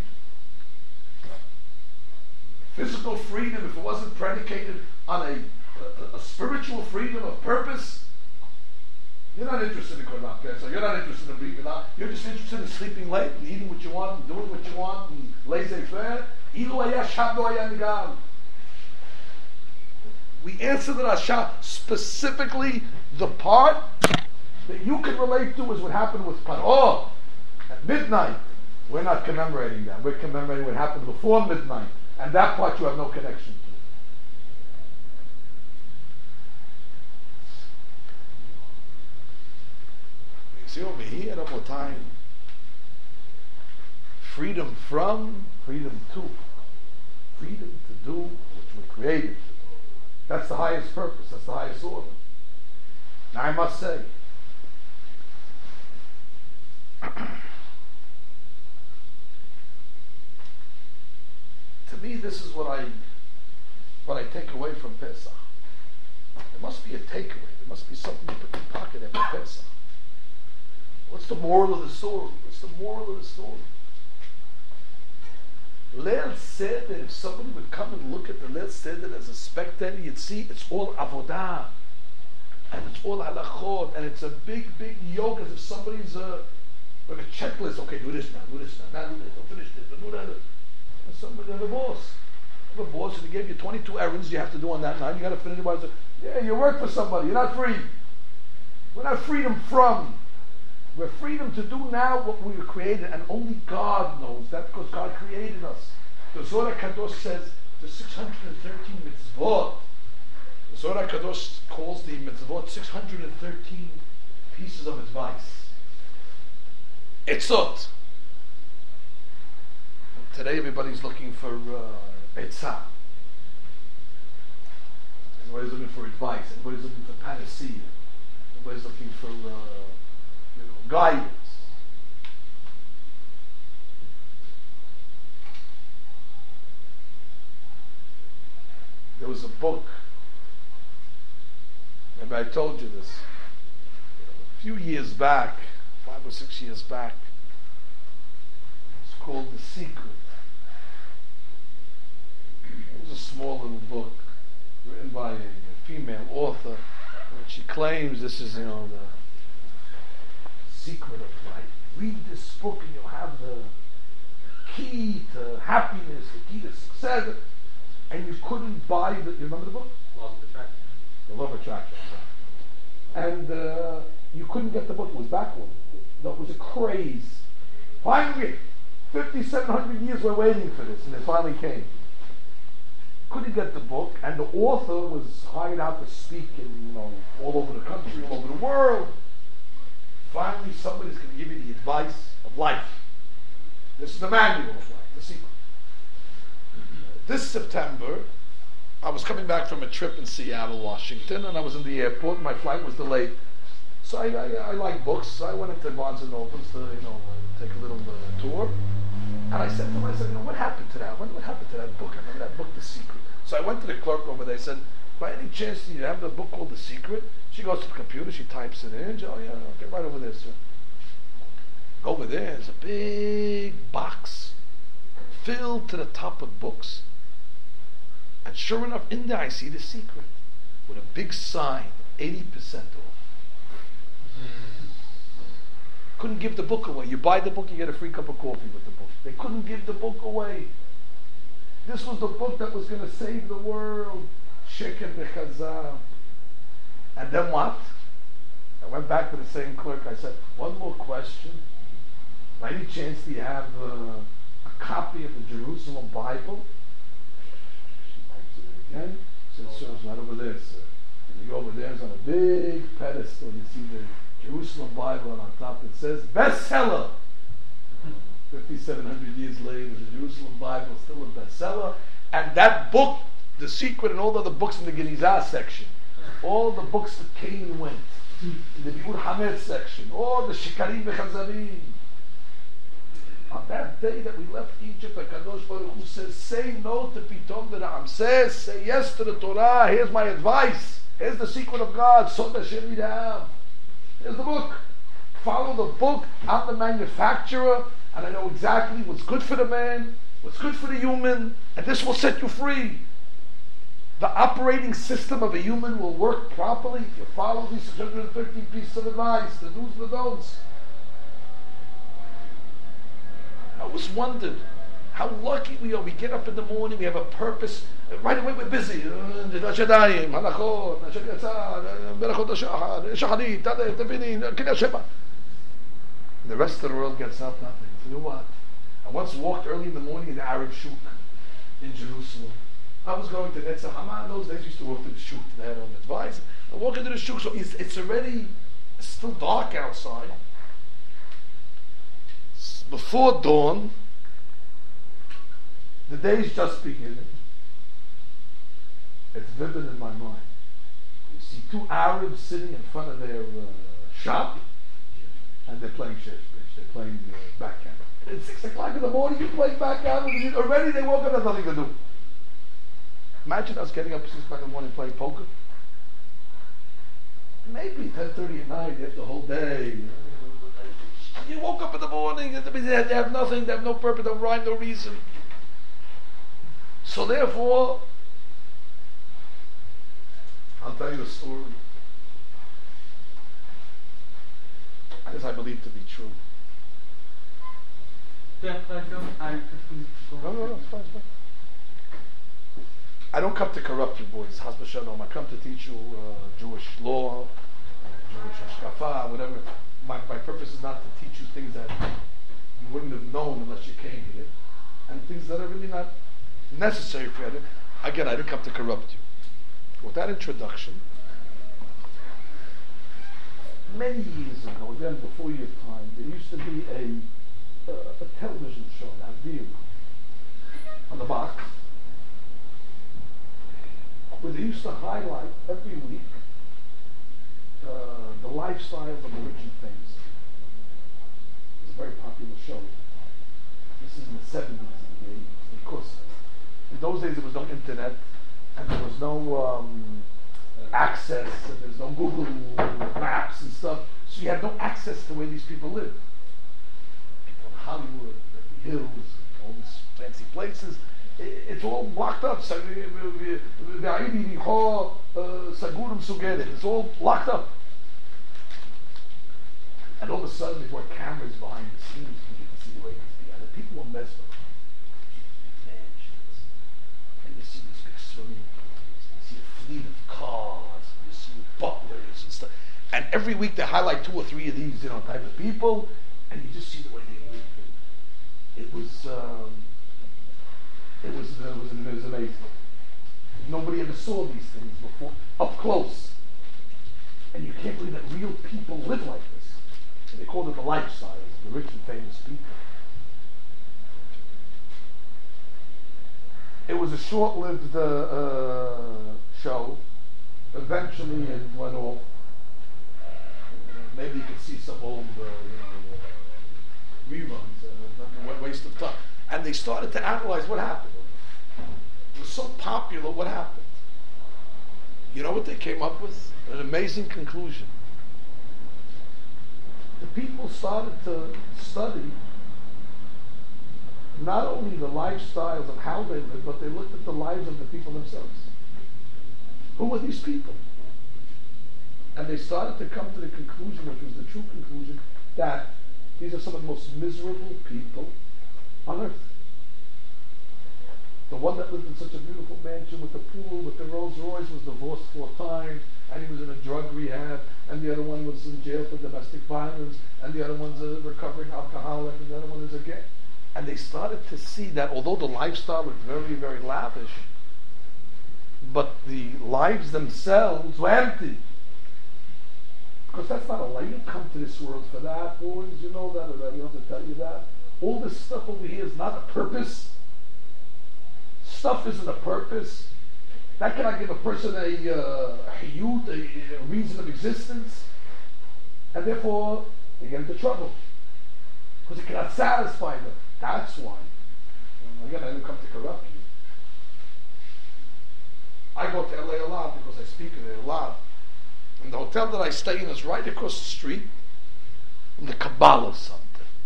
Physical freedom, if it wasn't predicated on a, a, a spiritual freedom of purpose, you're not interested in Korban Pesach, you're not interested in Brit Milah, you're just interested in sleeping late and eating what you want and doing what you want and laissez-faire. Ilu haya sham lo haya nigal. We answer the Rasha specifically the part that you can relate to is what happened with Paro at midnight. We're not commemorating that. We're commemorating what happened before midnight. And that part you have no connection to. You see over here at a time, freedom from, freedom to. Freedom to do what we created. That's the highest purpose. That's the highest order. Now I must say, to me, this is what I what I take away from Pesach. There must be a takeaway. There must be something you put in your pocket after Pesach. What's the moral of the story? What's the moral of the story? Leil said that if somebody would come and look at the Leil Seder as a spectator, you'd see it's all avodah, and it's all halachot, and it's a big, big yoke, as if somebody's uh, like a checklist. Okay, do this now, do this now, now do this, don't finish this, don't do that. And somebody, the boss, the boss, and he gave you twenty-two errands you have to do on that night. You got to finish it. Yeah, you work for somebody. You're not free. We're not freedom from. We're freedom to do now what we were created, and only God knows that because God created us. The Zohar Kadosh says the six hundred thirteen mitzvot. The Zohar Kadosh calls the mitzvot six hundred thirteen pieces of advice. Etzot. Today everybody's looking for uh, etzah. Everybody's looking for advice. Everybody's looking for panacea. Everybody's looking for uh, you know, guidance. There was a book, maybe I told you this, a few years back, five or six years back. It's called The Secret. It was a small little book written by a, a female author, and she claims this is, you know, the secret of life. Read this book and you'll have the key to happiness, the key to success. And you couldn't buy the, you remember the book? Laws of Attraction. The Law of Attraction. And uh, you couldn't get the book. It was backward. It was a craze. Finally, fifty-seven hundred years we're waiting for this, and it finally came. Couldn't get the book, and the author was hired out to speak in, you know, all over the country, all over the world. Finally, somebody's going to give you the advice of life. This is the manual of life, the secret. This September, I was coming back from a trip in Seattle, Washington, and I was in the airport, and my flight was delayed. So I, I, I like books, so I went into Barnes and Nobles to, you know, take a little uh, tour. And I said to him, I said, you know, what happened to that? What, what happened to that book? I remember that book, The Secret. So I went to the clerk over there, I said, by any chance do you have the book called The Secret? She goes to the computer, she types it in. She, oh yeah, I'll get right over there, sir. Over there, there's a big box filled to the top with books. And sure enough, in there I see The Secret with a big sign, eighty percent off. Mm. Couldn't give the book away. You buy the book, you get a free cup of coffee with the book. They couldn't give the book away. This was the book that was going to save the world. Sheker b'chazah. And then what? I went back to the same clerk. I said, one more question. By any chance do you have uh, a copy of the Jerusalem Bible? Again, says, sir, it's right over there, sir. You go over there, it's on a big pedestal. You see the Jerusalem Bible, and on top it says bestseller. fifty-seven hundred years later, the Jerusalem Bible is still a bestseller. And that book, The Secret, and all the other books in the Genizah section, all the books that came and went, in the Biur Hametz section, all the Shikarim Bechazarim. On that day that we left Egypt, the Kadosh Baruch Hu says, say no to Pitom de Ra'am. Says, say yes to the Torah. Here's my advice. Here's the secret of God. Sod Hashem Yidam. Here's the book. Follow the book. I'm the manufacturer, and I know exactly what's good for the man, what's good for the human, and this will set you free. The operating system of a human will work properly if you follow these six hundred thirteen pieces of advice, the do's and the don'ts. I always wondered how lucky we are. We get up in the morning, we have a purpose. Right away we're busy. The rest of the world gets up, nothing. You know what? I once walked early in the morning in the Arab Shuk in Jerusalem. I was going to Netzach Haman. Those days I used to walk to the Shuk to that on advice. I walk into the Shuk, so it's, it's already it's still dark outside. Before dawn, the day's just beginning. It's vivid in my mind. You see two Arabs sitting in front of their uh, shop, and they're playing sheshbesh. They're playing uh, backgammon. It's six o'clock in the morning. You play backgammon. Already they woke up. There's nothing to do. Imagine us getting up at six o'clock in the morning and playing poker. Maybe ten thirty at night after the whole day. You woke up in the morning, and they have nothing, they have no purpose, no rhyme, no reason. So therefore, I'll tell you a story. As I believe to be true. No, no, no, it's fine, it's fine. I don't come to corrupt you boys, Chas v'shalom. I come to teach you uh, Jewish law, uh, Jewish hashkafa, whatever. My, my purpose is not to teach you things that you wouldn't have known unless you came here, and things that are really not necessary for you. Again, I didn't come to corrupt you. With that introduction, many years ago, again before your time, there used to be a, uh, a television show, Avir, on the box, where they used to highlight every week uh, the lifestyles of the rich and famous. It was a very popular show. This is in the seventies and the eighties. Of course, in those days there was no internet, and there was no um, access, and there's no Google Maps and stuff, so you had no access to where these people lived. People in Hollywood, Beverly Hills, all these fancy places. It's all blocked up. It's all locked up. And all of a sudden, they brought cameras behind the scenes to get to see the way it used to be. And the people were mesmerized. Mansions. And you see these big swimming pools. You see a fleet of cars. You see butlers and stuff. And every week they highlight two or three of these, you know, type of people. And you just see the way they lived. It was... Um, It was, uh, it was it was amazing. Nobody ever saw these things before, up close. And you can't believe that real people live like this. And they called it the lifestyles of the rich and famous people. It was a short-lived uh, uh, show. Eventually it went off. Maybe you could see some old uh, you know, uh, reruns. Uh, not a waste of time. And they started to analyze what happened. It was so popular, what happened? You know what they came up with? An amazing conclusion. The people started to study not only the lifestyles of how they lived, but they looked at the lives of the people themselves. Who were these people? And they started to come to the conclusion, which was the true conclusion, that these are some of the most miserable people on earth. The one that lived in such a beautiful mansion with the pool, with the Rolls Royce, was divorced four times, and he was in a drug rehab, and the other one was in jail for domestic violence, and the other one's a recovering alcoholic, and the other one is a gay. And they started to see that although the lifestyle was very, very lavish, but the lives themselves were empty. Because that's not Allah. You didn't come to this world for that, boys. You know that already. I don't have to tell you that. All this stuff over here is not a purpose. Stuff isn't a purpose. That cannot give a person a uh, hayut, a, a reason of existence. And therefore, they get into trouble. Because it cannot satisfy them. That's why. Again, I didn't come to corrupt you. I go to L A a lot because I speak in it a lot. And the hotel that I stay in is right across the street from the Kabbalah Center.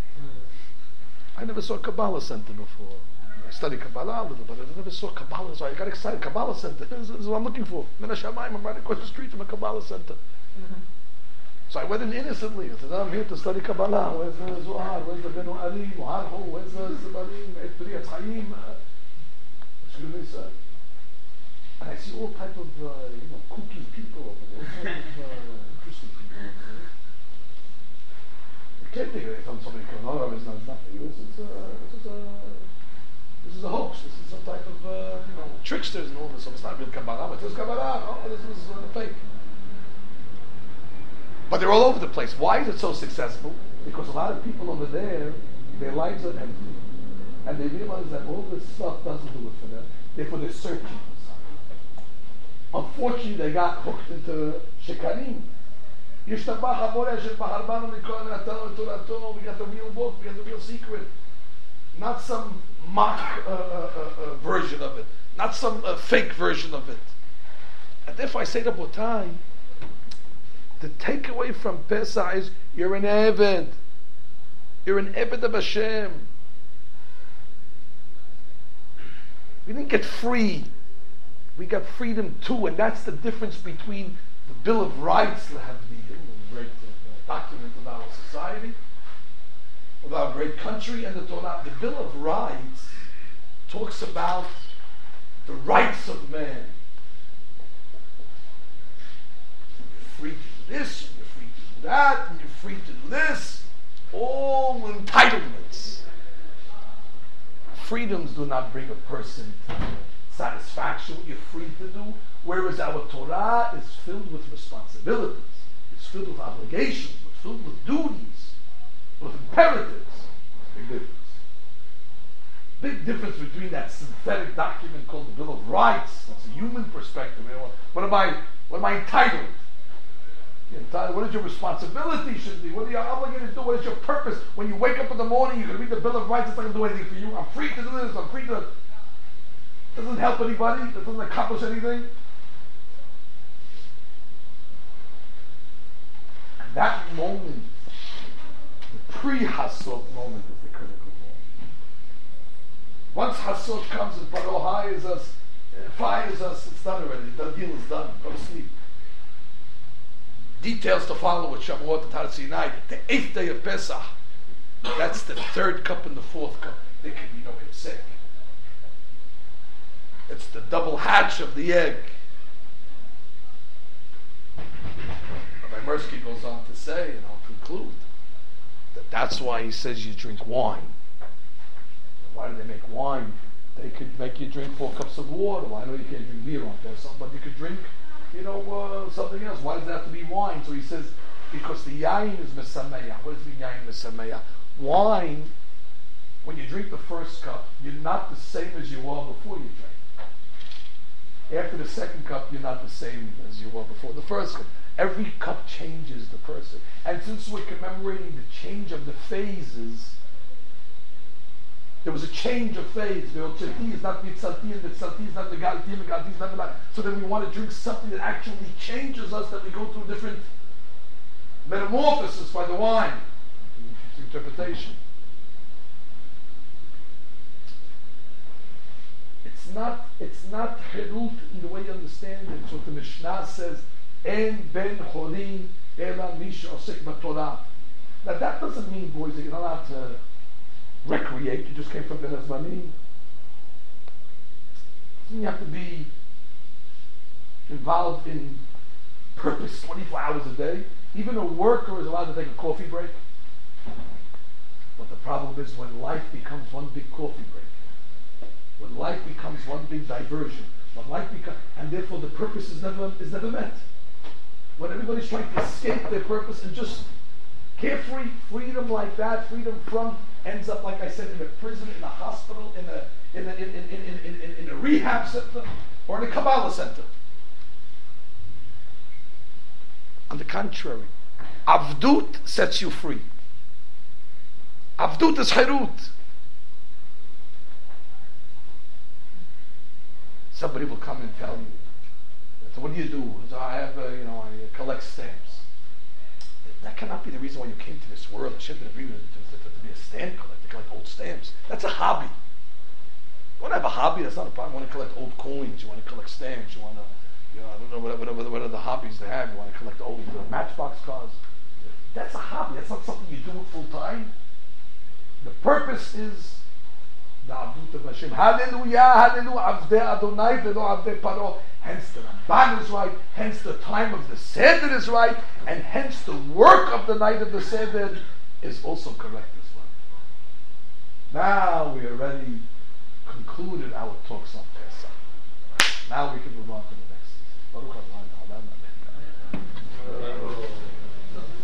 I never saw a Kabbalah Center before. I studied Kabbalah a little bit, I never saw Kabbalah, so I got excited. Kabbalah Center, this is what I'm looking for. Mina Shamayim, I'm right across the street from a Kabbalah Center. Mm-hmm. So I went in innocently. I said, I'm here to study Kabbalah. Where's the Zohar? Where's the Benu Arim? Where's the Zibarim? Etriyat Chaim? Excuse me, sir. And I see all type of, uh, you know, kooky people over there. All type of uh, interesting people over there. I can't think of it from somebody coming, oh, it's not, it's not for you. This is, uh, this is a, this is a hoax. This is some type of, uh, you know, tricksters and all this. So it's not real Kabbalah, but it's Kabbalah. Oh, this is uh, fake. But they're all over the place. Why is it so successful? Because a lot of people over there, their lives are empty. And they realize that all this stuff doesn't do it for them. Therefore they're searching for something. Unfortunately, they got hooked into Shekarim. We got the real book, we got the real secret. Not some mock uh, uh, uh, uh, version of it. Not some uh, fake version of it. And therefore I say to Botai, the takeaway from Pesach is you're an Eved. You're an Eved of Hashem. We didn't get free. We got freedom too, and that's the difference between the Bill of Rights, the great document of our society, of our great country, and the Torah. The Bill of Rights talks about the rights of man. You're free to do this, and you're free to do that, and you're free to do this. All entitlements. Freedoms do not bring a person to satisfaction, what you're free to do, whereas our Torah is filled with responsibilities, it's filled with obligations, it's filled with duties, with imperatives. Big difference. Big difference between that synthetic document called the Bill of Rights, that's a human perspective. You know, what am I, what am I entitled? You're entitled? What is your responsibility should be? What are you obligated to do? What is your purpose? When you wake up in the morning, you're going to read the Bill of Rights, it's not going to do anything for you. I'm free to do this, I'm free to... It doesn't help anybody, it doesn't accomplish anything. And that moment, the pre-Hasod moment is the critical moment. Once Hasod comes and Paro hires us, fires us, it's done already, the deal is done, go to sleep. Details to follow with Shavuot and Har Sinai, the eighth day of Pesach. That's the third cup and the fourth cup. There can be no hipsek. It's the double hatch of the egg. Rabbi Mirsky goes on to say, and I'll conclude, that that's why he says you drink wine. Why do they make wine? They could make you drink four cups of water. Well, I know you can't drink beer on Pesach, but you could drink, you know, uh, something else. Why does it have to be wine? So he says, because the yain is mesameya. What does the yain mesameya? Wine, when you drink the first cup, you're not the same as you were before you drank. After the second cup, you're not the same as you were before the first cup. Every cup changes the person. And since we're commemorating the change of the phases, there was a change of phase. The Otzeti is not Mitzalti, and the Tzalti is not the Galti, and the Galti is not the... So then we want to drink something that actually changes us, that we go through different metamorphosis by the wine. Interpretation. It's not, it's not Herut in the way you understand it. So the Mishnah says, En ben chorin ela mish osek b'torah. Now that doesn't mean, boys, that you're not allowed to recreate. You just came from Ben Azmani. You have to be involved in purpose twenty-four hours a day. Even a worker is allowed to take a coffee break. But the problem is when life becomes one big coffee break, when life becomes one big diversion, When life becomes, and therefore the purpose is never is never met. When everybody's trying to escape their purpose and just carefree, freedom like that, freedom from, ends up, like I said, in a prison, in a hospital, in a in a, in, in, in, in, in, in a rehab center, or in a Kabbalah center. On the contrary, Avdut sets you free. Avdut is Chirut. Somebody will come and tell you, so what do you do? So I have, uh, you know, I collect stamps. That cannot be the reason why you came to this world. You shouldn't be to, to, to, to be a stamp collector, collect old stamps. That's a hobby. You want to have a hobby, that's not a problem. You want to collect old coins, you want to collect stamps, you want to, you know, I don't know, whatever, whatever, what are the hobbies they have. You want to collect old uh, matchbox cars. That's a hobby, that's not something you do it full time. The purpose is the Avdut of Hashem. Hallelujah, hallelujah, Avdei Adonai velo Avdei Paro. Hence the Ramban is right, hence the time of the Seder is right, and hence the work of the night of the Seder is also correct as well. Now we already concluded our talks on Pesach. Now we can move on to the